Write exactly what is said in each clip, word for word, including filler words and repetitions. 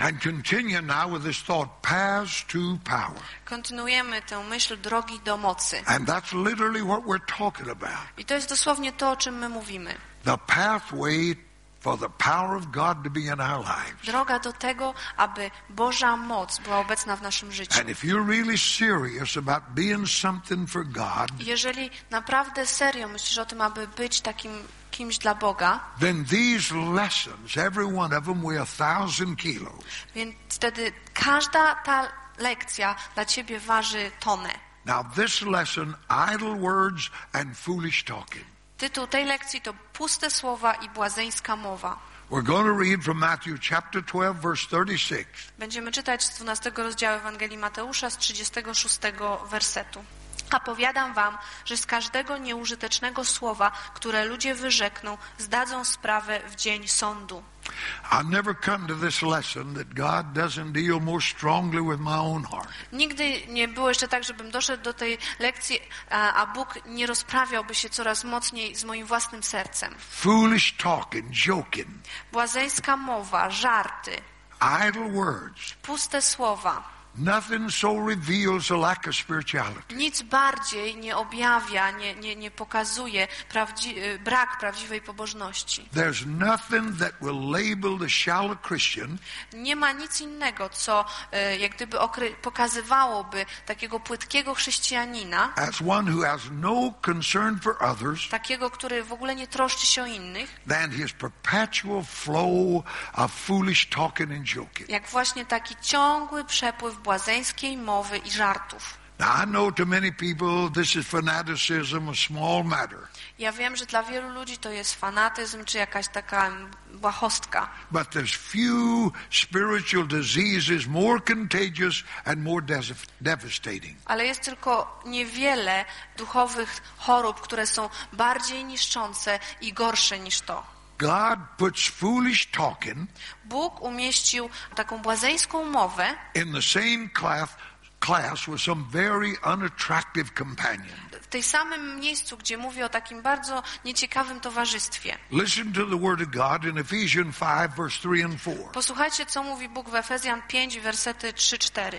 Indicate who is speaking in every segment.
Speaker 1: And continue now with this thought, paths to power.
Speaker 2: Kontynuujemy tę myśl drogi do mocy.
Speaker 1: And that's literally what we're talking about.
Speaker 2: I to jest dosłownie to, o czym my mówimy.
Speaker 1: The pathway for the power of God to be in our lives.
Speaker 2: Droga do tego, aby Boża moc była obecna w naszym życiu.
Speaker 1: And if you're really serious about being something for God,
Speaker 2: jeżeli naprawdę serio myślisz o tym, aby być takim kimś dla Boga,
Speaker 1: then these lessons, every one of them weigh a thousand kilos.
Speaker 2: Więc wtedy każda ta lekcja dla ciebie waży tonę.
Speaker 1: Now this lesson, idle words and foolish talking.
Speaker 2: Tytuł tej lekcji to puste słowa i błazeńska mowa.
Speaker 1: We're going to read from Matthew chapter twelve, verse thirty-six.
Speaker 2: Będziemy czytać z dwunastego rozdziału Ewangelii Mateusza z trzydziestego szóstego wersetu. A powiadam wam, że z każdego nieużytecznego słowa, które ludzie wyrzekną, zdadzą sprawę w dzień sądu.
Speaker 1: I've never come to this lesson that God doesn't deal more strongly with my own heart.
Speaker 2: Nigdy nie było jeszcze tak, żebym doszedł do tej lekcji, a, a Bóg nie rozprawiałby się coraz mocniej z moim własnym sercem.
Speaker 1: Foolish talking, joking,
Speaker 2: Błazeńska mowa, żarty,
Speaker 1: idle words.
Speaker 2: puste słowa.
Speaker 1: Nothing so reveals a lack of spirituality.
Speaker 2: Nic bardziej nie objawia, nie, nie, nie pokazuje prawdzi- brak prawdziwej pobożności.
Speaker 1: There's nothing that will label the shallow Christian
Speaker 2: Nie ma nic innego, co e, jak gdyby okry- pokazywałoby takiego płytkiego chrześcijanina,
Speaker 1: as one who has no concern for others
Speaker 2: takiego, który w ogóle nie troszczy się o innych,
Speaker 1: than his perpetual flow of foolish talking and joking.
Speaker 2: jak właśnie taki ciągły przepływ błazeńskiej mowy i żartów.
Speaker 1: Now I know to many people this is fanaticism, a small matter.
Speaker 2: Ja wiem, że dla wielu ludzi to jest fanatyzm, czy jakaś taka błahostka.
Speaker 1: But there's few spiritual diseases more contagious and more des- devastating.
Speaker 2: Ale jest tylko niewiele duchowych chorób, które są bardziej niszczące i gorsze niż to.
Speaker 1: God puts foolish talking
Speaker 2: Bóg umieścił taką błazeńską mowę
Speaker 1: in the same class, class with some very unattractive companion.
Speaker 2: w tej samym miejscu, gdzie mówi o takim bardzo nieciekawym towarzystwie.
Speaker 1: Listen to the word of God in Ephesians five, verse three and four.
Speaker 2: Posłuchajcie, co mówi Bóg w Efezjan pięć, wersety trzy cztery.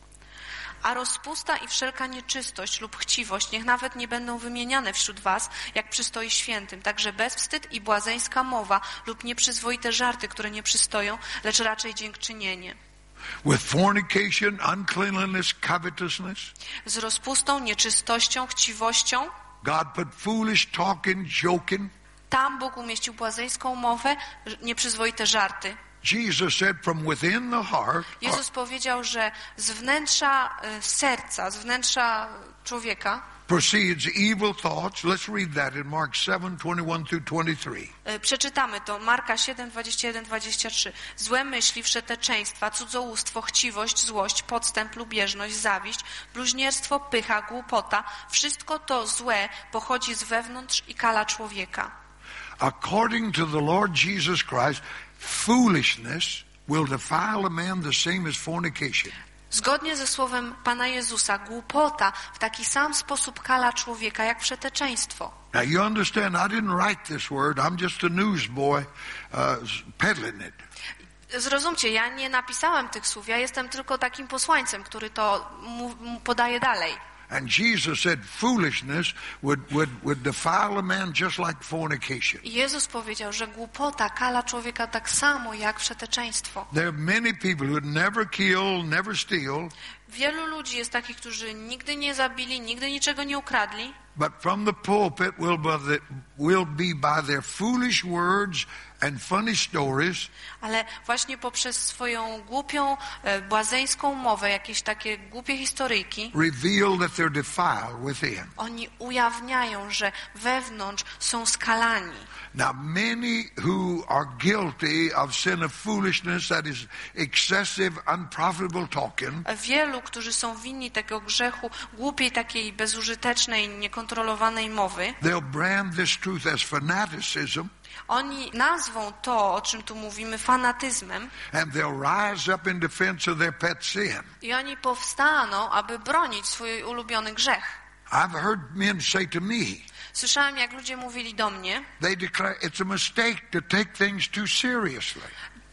Speaker 2: A rozpusta i wszelka nieczystość lub chciwość niech nawet nie będą wymieniane wśród was, jak przystoi świętym, także bezwstyd i błazeńska mowa lub nieprzyzwoite żarty, które nie przystoją, lecz raczej dziękczynienie.
Speaker 1: With fornication, uncleanliness, covetousness,
Speaker 2: Z rozpustą, nieczystością, chciwością,
Speaker 1: God put foolish talking, joking.
Speaker 2: tam Bóg umieścił błazeńską mowę, nieprzyzwoite żarty.
Speaker 1: Jesus said from within the heart,
Speaker 2: Jezus powiedział, że z wnętrza e, serca, z wnętrza człowieka
Speaker 1: proceeds evil thoughts. Let's read that in Mark seven, twenty-one through twenty-three.
Speaker 2: e, przeczytamy to, Marka siedem, dwadzieścia jeden, dwadzieścia trzy. Złe myśli, wszeteczeństwa, cudzołóstwo, chciwość, złość, podstęp, lubieżność, zawiść, bluźnierstwo, pycha, głupota. Wszystko to złe pochodzi z wewnątrz i kala człowieka.
Speaker 1: According to the Lord Jesus Christ, foolishness will defile a man the same as fornication.
Speaker 2: Zgodnie ze słowem Pana Jezusa, głupota w taki sam sposób kala człowieka, jak wszeteczeństwo.
Speaker 1: Now you understand, I didn't write this word. I'm just a newsboy uh, peddling it.
Speaker 2: Zrozumcie, ja nie napisałem tych słów, ja jestem tylko takim posłańcem, który to mu, mu podaje dalej.
Speaker 1: And Jesus said foolishness would, would, would defile a man just like fornication.
Speaker 2: I Jezus powiedział, że głupota kala człowieka tak samo jak wszeteczeństwo.
Speaker 1: There are many people who never kill, never steal.
Speaker 2: Wielu ludzi jest takich, którzy nigdy nie zabili, nigdy niczego nie ukradli,
Speaker 1: But from the pulpit will be, the, will be by their foolish words and funny stories
Speaker 2: ale właśnie poprzez swoją głupią, e, błazeńską mowę, jakieś takie głupie historyjki,
Speaker 1: reveal that they're defiled within.
Speaker 2: oni ujawniają, że wewnątrz są skalani.
Speaker 1: Now many who are guilty of sin of foolishness, that is excessive, unprofitable talking,
Speaker 2: Wielu, którzy są winni tego grzechu, głupiej, takiej bezużytecznej, niekontrolowanej mowy,
Speaker 1: they'll brand this truth as fanaticism,
Speaker 2: oni nazwą to, o czym tu mówimy, fanatyzmem
Speaker 1: and they'll rise up in defense of their pet sin.
Speaker 2: i oni powstaną, aby bronić swój ulubiony grzech.
Speaker 1: I've heard men say to me,
Speaker 2: Słyszałem, jak ludzie mówili do mnie,
Speaker 1: they declare it's a mistake to take things too seriously.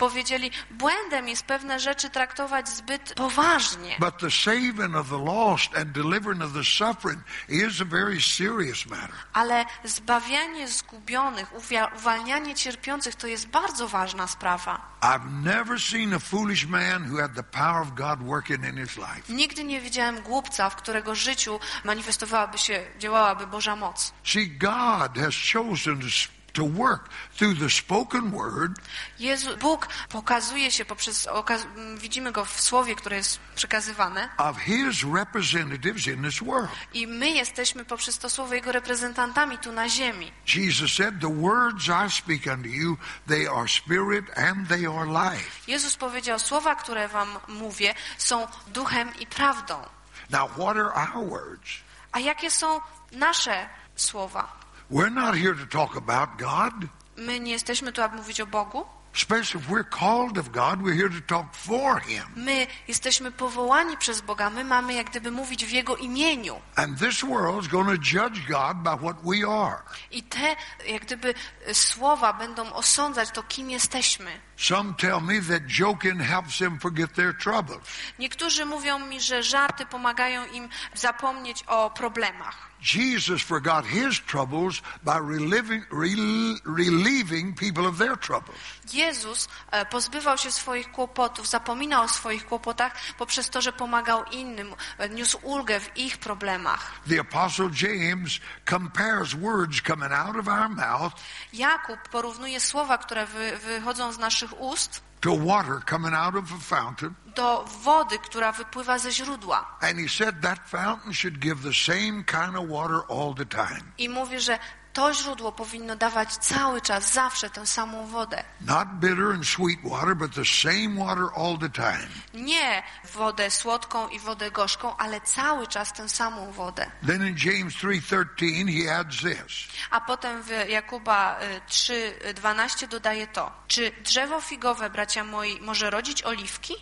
Speaker 2: powiedzieli, błędem jest pewne rzeczy traktować zbyt poważnie.
Speaker 1: But the saving of the lost and delivering of the suffering is a very serious matter.
Speaker 2: Ale zbawianie zgubionych, uwia- uwalnianie cierpiących to jest bardzo ważna sprawa.
Speaker 1: I've never seen a foolish man who had the power of God working in his life.
Speaker 2: Nigdy nie widziałem głupca, w którego życiu manifestowałaby się, działałaby Boża moc.
Speaker 1: See, God has chosen to to work through the spoken word.
Speaker 2: Jezu, Bóg pokazuje się poprzez, okaz, widzimy Go w słowie, które jest przekazywane.
Speaker 1: Of his representatives in this world.
Speaker 2: I my jesteśmy poprzez to słowo Jego reprezentantami tu na ziemi.
Speaker 1: Jesus said, the words I speak unto you, they are spirit and they are life.
Speaker 2: Jezus powiedział, słowa, które wam mówię, są duchem i prawdą.
Speaker 1: Now, what are our words?
Speaker 2: A jakie są nasze słowa?
Speaker 1: We're not here to talk about God.
Speaker 2: My nie jesteśmy tu, aby mówić o Bogu.
Speaker 1: Especially if we're called of God, we're here to talk for Him.
Speaker 2: My jesteśmy powołani przez Boga. My mamy jak gdyby mówić w Jego imieniu.
Speaker 1: And this world's going to judge God by what we are.
Speaker 2: I te jak gdyby słowa będą osądzać to, kim jesteśmy.
Speaker 1: Some tell me that joking helps them forget their troubles.
Speaker 2: Niektórzy mówią mi, że żarty pomagają im zapomnieć o problemach.
Speaker 1: Jesus forgot his troubles by reliving, rel, relieving people of their troubles.
Speaker 2: Jezus pozbywał się swoich kłopotów, zapominał o swoich kłopotach poprzez to, że pomagał innym, niósł ulgę w ich problemach.
Speaker 1: The Apostle James compares words coming out of our mouth
Speaker 2: Jakub porównuje słowa, które wy, wychodzą z naszych ust,
Speaker 1: to water coming out of a fountain.
Speaker 2: do wody, która wypływa ze źródła.
Speaker 1: And he said that fountain should give the same kind of water all the time.
Speaker 2: I mówi, że to źródło powinno dawać cały czas, zawsze tę samą wodę.
Speaker 1: Not bitter and sweet water, but the same water all the time.
Speaker 2: Nie wodę słodką i wodę gorzką, ale cały czas tę samą wodę.
Speaker 1: Then in James three thirteen he adds this.
Speaker 2: A potem w Jakuba trzy dwanaście dodaje to. Czy drzewo figowe, bracia moi, może rodzić oliwki?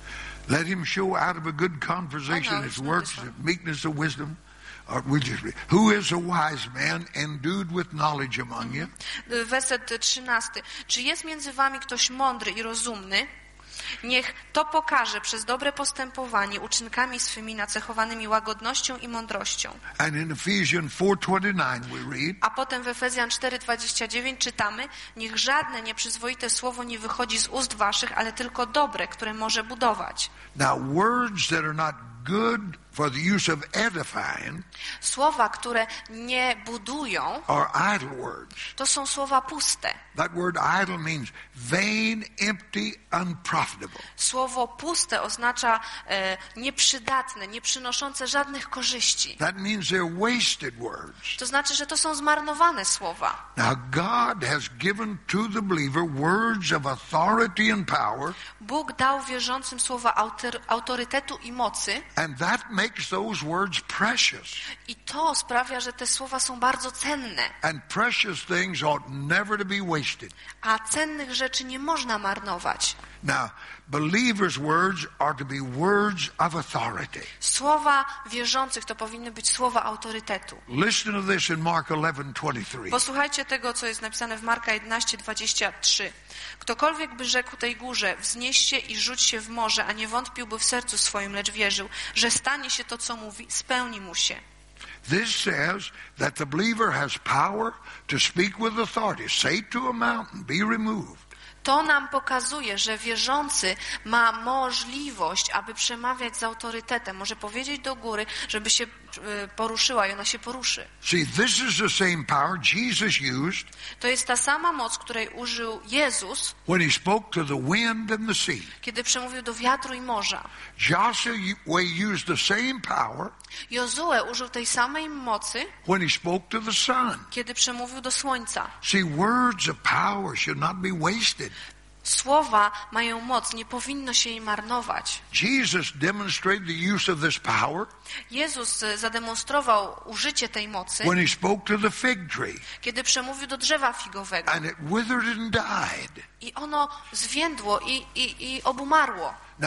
Speaker 1: Let him show out of a good conversation
Speaker 2: Oh, no,
Speaker 1: his
Speaker 2: it's not
Speaker 1: works
Speaker 2: this one.
Speaker 1: of meekness of wisdom. Or we just read, who is a wise man endued with knowledge among you?
Speaker 2: Werset trzynasty. Czy jest między wami ktoś mądry i rozumny? Niech to pokaże przez dobre postępowanie uczynkami swymi nacechowanymi łagodnością i mądrością.
Speaker 1: And in Ephesians four twenty-nine we read,
Speaker 2: A potem w Efezjan cztery dwadzieścia dziewięć czytamy: niech żadne nieprzyzwoite słowo nie wychodzi z ust waszych, ale tylko dobre, które może budować.
Speaker 1: now words that are not good for the use of edifying
Speaker 2: Słowa, które nie budują,
Speaker 1: are idle words.
Speaker 2: to są słowa puste.
Speaker 1: That word idle means vain, empty, unprofitable.
Speaker 2: Słowo puste oznacza e, nieprzydatne, nie przynoszące żadnych korzyści.
Speaker 1: That means they're wasted words.
Speaker 2: To znaczy, że to są zmarnowane słowa.
Speaker 1: Now God has given to the believer words of authority and power,
Speaker 2: Bóg dał wierzącym słowa autor, autorytetu i mocy
Speaker 1: and that makes those words precious.
Speaker 2: i to sprawia, że te słowa są bardzo cenne.
Speaker 1: And precious things ought never to be wasted.
Speaker 2: A cennych rzeczy nie można marnować.
Speaker 1: Now, believers' words are to be words of authority.
Speaker 2: Słowa wierzących to powinny być słowa autorytetu.
Speaker 1: Listen to this in Mark eleven twenty-three.
Speaker 2: Posłuchajcie tego, co jest napisane w Marka jedenaście dwadzieścia trzy. Ktokolwiek by rzekł tej górze, wznieś się i rzuć się w morze, a nie wątpiłby w sercu swoim, lecz wierzył, że stanie się to, co mówi, spełni mu się.
Speaker 1: This says that the believer has power to speak with authority. Say to a mountain, be removed.
Speaker 2: To nam pokazuje, że wierzący ma możliwość, aby przemawiać z autorytetem. Może powiedzieć do góry, żeby się poruszyła i ona się poruszy.
Speaker 1: See, this is the same power Jesus used
Speaker 2: To jest ta sama moc, której użył Jezus,
Speaker 1: when he spoke to the wind and the sea.
Speaker 2: kiedy przemówił do wiatru i morza.
Speaker 1: Joshua used the same power
Speaker 2: Jozue użył tej samej mocy,
Speaker 1: when he spoke to the sun.
Speaker 2: kiedy przemówił do słońca.
Speaker 1: See, words of power should not be wasted.
Speaker 2: Słowa mają moc, nie powinno się jej marnować.
Speaker 1: Jesus demonstrated the use of this power
Speaker 2: Jezus zademonstrował użycie tej mocy,
Speaker 1: when he spoke to the fig tree,
Speaker 2: kiedy przemówił do drzewa figowego.
Speaker 1: and it withered and died.
Speaker 2: I ono zwiędło i, i, i obumarło.
Speaker 1: Now,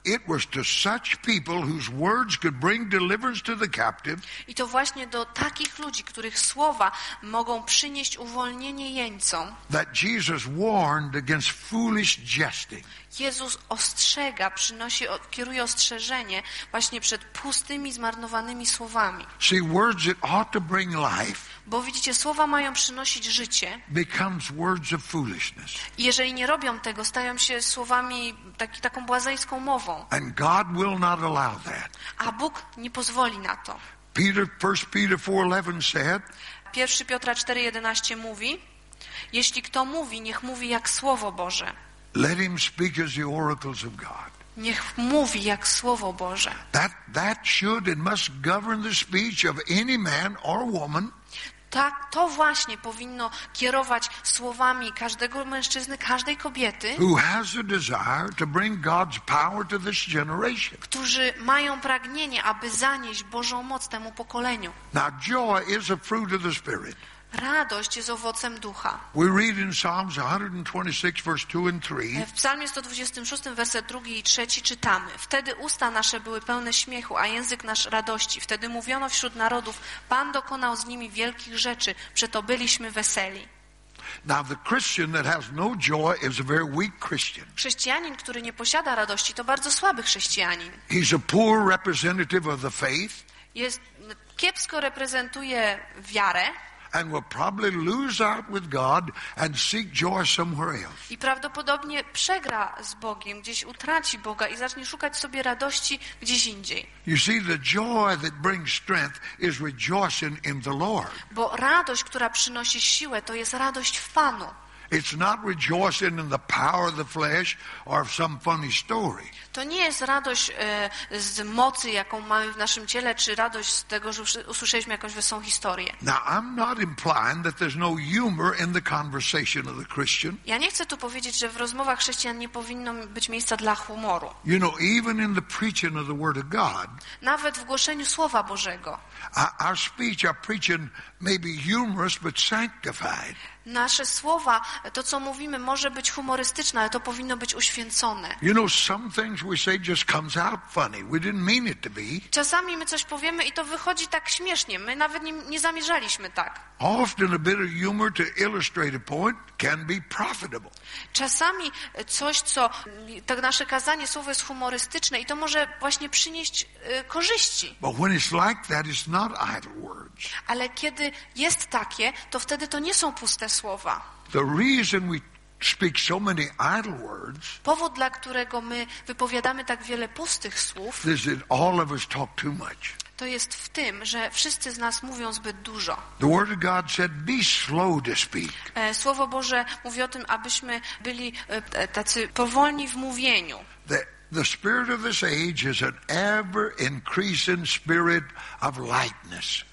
Speaker 1: it was to such people whose words could bring deliverance to the captive.
Speaker 2: I to właśnie do takich ludzi, których słowa mogą przynieść uwolnienie jeńcom.
Speaker 1: That Jesus warned against foolish jesting.
Speaker 2: Jezus ostrzega, przynosi, kieruje ostrzeżenie właśnie przed pustymi, zmarnowanymi słowami.
Speaker 1: See, words that ought to bring life,
Speaker 2: bo widzicie, słowa mają przynosić życie.
Speaker 1: Becomes words of foolishness.
Speaker 2: I jeżeli nie robią tego, stają się słowami taki, taką błazeńską mową.
Speaker 1: And God will not allow that.
Speaker 2: A Bóg nie pozwoli na to.
Speaker 1: Peter, First Peter four eleven said,
Speaker 2: Pierwszy Piotra cztery jedenaście mówi: jeśli kto mówi, niech mówi jak Słowo Boże.
Speaker 1: Let him speak as the oracles of God.
Speaker 2: Niech mówi jak Słowo Boże.
Speaker 1: That that should and must govern the speech of any man or woman.
Speaker 2: Tak, to właśnie powinno kierować słowami każdego mężczyzny, każdej kobiety,
Speaker 1: who has a desire to bring God's power to this generation.
Speaker 2: Którzy mają pragnienie, aby zanieść Bożą moc temu pokoleniu.
Speaker 1: Now joy is a fruit of the Spirit.
Speaker 2: Radość jest owocem ducha.
Speaker 1: We read in Psalms one twenty-six verse two and three.
Speaker 2: W Psalmie sto dwudziestym szóstym werset drugi i trzeci czytamy: wtedy usta nasze były pełne śmiechu, a język nasz radości. Wtedy mówiono wśród narodów: Pan dokonał z nimi wielkich rzeczy, przeto byliśmy weseli.
Speaker 1: Now the Christian that has no joy is a very weak Christian.
Speaker 2: Chrześcijanin, który nie posiada radości, to bardzo słaby chrześcijanin.
Speaker 1: He's a poor representative of the faith.
Speaker 2: Jest kiepsko reprezentuje wiarę.
Speaker 1: And will probably lose out with God and seek joy somewhere else.
Speaker 2: I prawdopodobnie przegra z Bogiem, gdzieś utraci Boga i zacznie szukać sobie radości gdzieś indziej.
Speaker 1: You see, the joy that brings strength is rejoicing in the Lord.
Speaker 2: Bo radość, która przynosi siłę, to jest radość w Panu.
Speaker 1: It's not rejoicing in the power of the flesh or of some funny story.
Speaker 2: To nie jest radość e, z mocy, jaką mamy w naszym ciele, czy radość z tego, że usłyszeliśmy jakąś wesołą historię.
Speaker 1: Now, I'm not implying that there's no humor in the conversation of the Christian.
Speaker 2: Ja nie chcę tu powiedzieć, że w rozmowach chrześcijan nie powinno być miejsca dla humoru.
Speaker 1: You know, even in the preaching of the Word of God,
Speaker 2: nawet w głoszeniu Słowa Bożego.
Speaker 1: Our speech, our preaching may be humorous but sanctified.
Speaker 2: Nasze słowa, to co mówimy, może być humorystyczne, ale to powinno być uświęcone.
Speaker 1: You know, some things we say just comes out funny. We didn't mean it to be.
Speaker 2: Czasami my coś powiemy i to wychodzi tak śmiesznie. My nawet nie, nie zamierzaliśmy tak.
Speaker 1: Often a bit of humor to illustrate a point can be profitable.
Speaker 2: Czasami coś, co tak nasze kazanie, słowo jest humorystyczne i to może właśnie przynieść y, korzyści.
Speaker 1: But when it's like that, it's not idle words.
Speaker 2: Ale kiedy jest takie, to wtedy to nie są puste słowa.
Speaker 1: The reason we speak so many idle words,
Speaker 2: powód, dla którego my wypowiadamy tak wiele pustych słów,
Speaker 1: is that all of us talk too much.
Speaker 2: to jest w tym, że wszyscy z nas mówią zbyt dużo.
Speaker 1: The Word of God said, be slow to speak.
Speaker 2: Słowo Boże mówi o tym, abyśmy byli tacy powolni w mówieniu.
Speaker 1: The, the spirit of this age is an ever increasing spirit of lightness.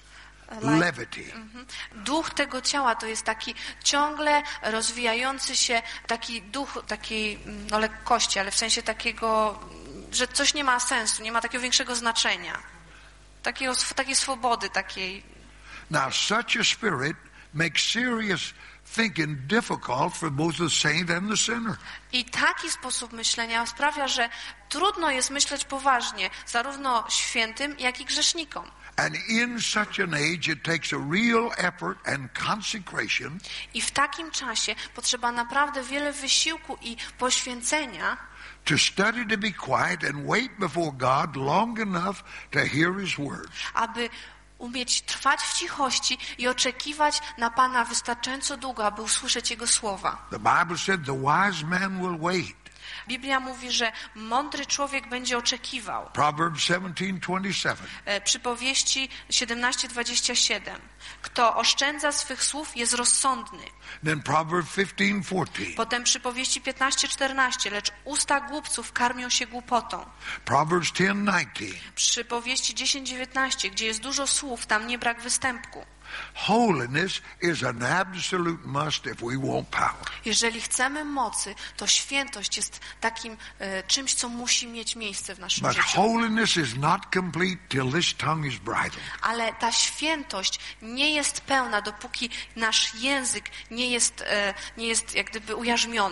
Speaker 1: Levity.
Speaker 2: Duch tego ciała to jest taki ciągle rozwijający się taki duch takiej no, lekkości, ale w sensie takiego, że coś nie ma sensu, nie ma takiego większego znaczenia. Takiego, takiej swobody, takiej.
Speaker 1: Now such a spirit makes serious thinking difficult for both the saint and the sinner.
Speaker 2: I taki sposób myślenia sprawia, że trudno jest myśleć poważnie zarówno świętym, jak i grzesznikom.
Speaker 1: And in such an age it takes a real effort and consecration.
Speaker 2: I w takim czasie potrzeba naprawdę wiele wysiłku i poświęcenia.
Speaker 1: To study to be quiet and wait before God long enough to hear His words.
Speaker 2: Aby umieć trwać w cichości i oczekiwać na Pana wystarczająco długo, aby usłyszeć Jego słowa.
Speaker 1: The Bible said the wise man will wait.
Speaker 2: Biblia mówi, że mądry człowiek będzie oczekiwał.
Speaker 1: Proverbs seventeen twenty-seven.
Speaker 2: Przypowieści siedemnaście dwadzieścia siedem. Kto oszczędza swych słów, jest rozsądny.
Speaker 1: Then Proverbs fifteen fourteen.
Speaker 2: Potem przypowieści piętnaście czternaście. Lecz usta głupców karmią się głupotą.
Speaker 1: Proverbs ten nineteen.
Speaker 2: Przypowieści dziesięć dziewiętnaście. Gdzie jest dużo słów, tam nie brak występku.
Speaker 1: Holiness is an absolute must if we want power.
Speaker 2: Jeżeli chcemy mocy, to świętość jest takim e, czymś, co musi mieć miejsce w naszym
Speaker 1: But
Speaker 2: życiu.
Speaker 1: holiness is not complete till this tongue is bridled.
Speaker 2: Ale ta świętość nie jest pełna, dopóki nasz język nie jest, e, nie jest jak gdyby ujarzmiony.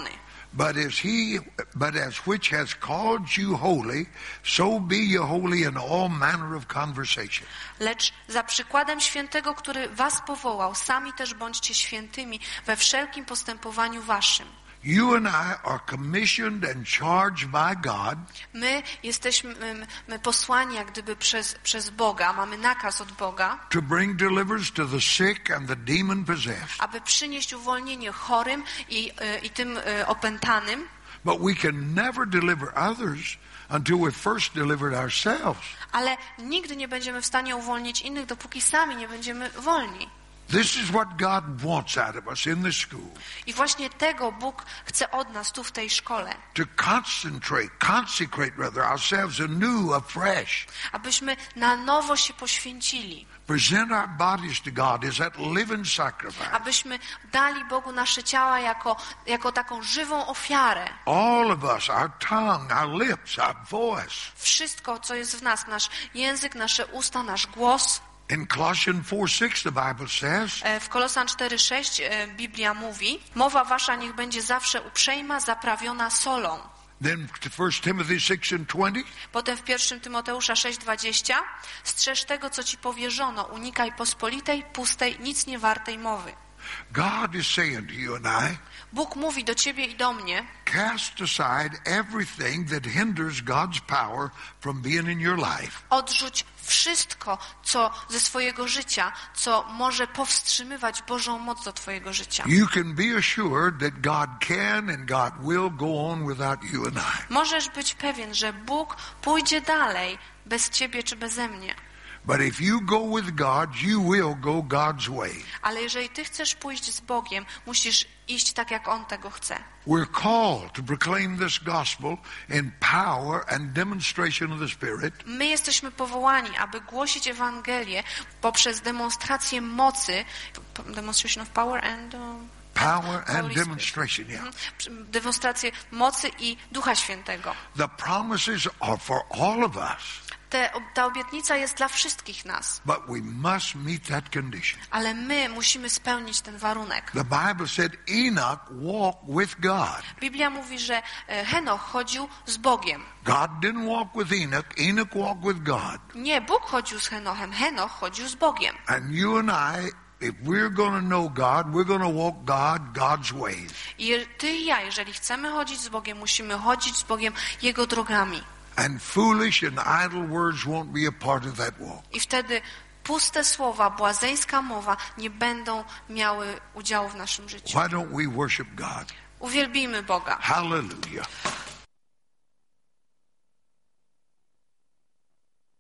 Speaker 1: But as he, but as which has called you holy, so be you holy in all manner of conversation.
Speaker 2: Lecz za przykładem świętego, który was powołał, sami też bądźcie świętymi we wszelkim postępowaniu waszym.
Speaker 1: You and I are commissioned and charged by God.
Speaker 2: My jesteśmy my, my posłani jak gdyby przez, przez Boga, mamy nakaz od Boga,
Speaker 1: To bring deliverance to the sick and the demon possessed.
Speaker 2: aby przynieść uwolnienie chorym i, y, i tym y, opętanym.
Speaker 1: But we can never deliver others until we first delivered ourselves.
Speaker 2: Ale nigdy nie będziemy w stanie uwolnić innych, dopóki sami nie będziemy wolni.
Speaker 1: This is what God wants out of us in the school.
Speaker 2: I właśnie tego Bóg chce od nas tu w tej szkole.
Speaker 1: To concentrate, consecrate rather ourselves anew, afresh.
Speaker 2: Abyśmy na nowo się poświęcili.
Speaker 1: Present our bodies to God as that living sacrifice.
Speaker 2: Abyśmy dali Bogu nasze ciała jako, jako taką żywą ofiarę.
Speaker 1: All of us, our tongue, our lips, our voice.
Speaker 2: Wszystko, co jest w nas, nasz język, nasze usta, nasz głos.
Speaker 1: In Colossians four six the Bible says,
Speaker 2: W Kolosan cztery sześć Biblia mówi: mowa wasza niech będzie zawsze uprzejma, zaprawiona solą.
Speaker 1: then First Timothy six and twenty,
Speaker 2: Potem w pierwszym Tymoteusza sześć dwadzieścia: strzeż tego, co ci powierzono, unikaj pospolitej, pustej, nic nie wartej mowy.
Speaker 1: God is saying to you and I,
Speaker 2: Bóg mówi do ciebie i do mnie:
Speaker 1: cast aside everything that hinders God's power from being in your life.
Speaker 2: odrzuć wszystko, co ze swojego życia, co może powstrzymywać Bożą moc do twojego życia.
Speaker 1: You can be assured that God can and God will go on without you and I.
Speaker 2: Możesz być pewien, że Bóg pójdzie dalej bez ciebie czy beze mnie.
Speaker 1: But if you go with God, you will go God's way.
Speaker 2: Ale jeżeli ty chcesz pójść z Bogiem, musisz iść tak, jak On tego chce.
Speaker 1: We're called to proclaim this gospel in power and demonstration of the Spirit.
Speaker 2: My jesteśmy powołani, aby głosić Ewangelię poprzez demonstrację mocy, demonstration of power and uh,
Speaker 1: Power and
Speaker 2: Holy
Speaker 1: demonstration, yeah.
Speaker 2: Mhm. Demonstrację mocy i Ducha Świętego.
Speaker 1: The promises are for all of us.
Speaker 2: Te, ta obietnica jest dla wszystkich nas,
Speaker 1: But we must meet that condition.
Speaker 2: ale my musimy spełnić ten warunek.
Speaker 1: The Bible said Enoch walked with God.
Speaker 2: Biblia mówi, że e, Henoch chodził z Bogiem.
Speaker 1: God didn't walk with Enoch. Enoch walked with God.
Speaker 2: Nie, Bóg chodził z Henochem, Henoch chodził z Bogiem.
Speaker 1: And you and I, if we're going to know God, we're going to walk God, God's ways.
Speaker 2: I ty i ja, jeżeli chcemy chodzić z Bogiem, musimy chodzić z Bogiem Jego drogami.
Speaker 1: And foolish and idle words won't be a part of that walk.
Speaker 2: I wtedy puste słowa, błazeńska mowa nie będą miały udziału w naszym życiu.
Speaker 1: Why don't we worship God?
Speaker 2: Uwielbijmy Boga.
Speaker 1: Hallelujah.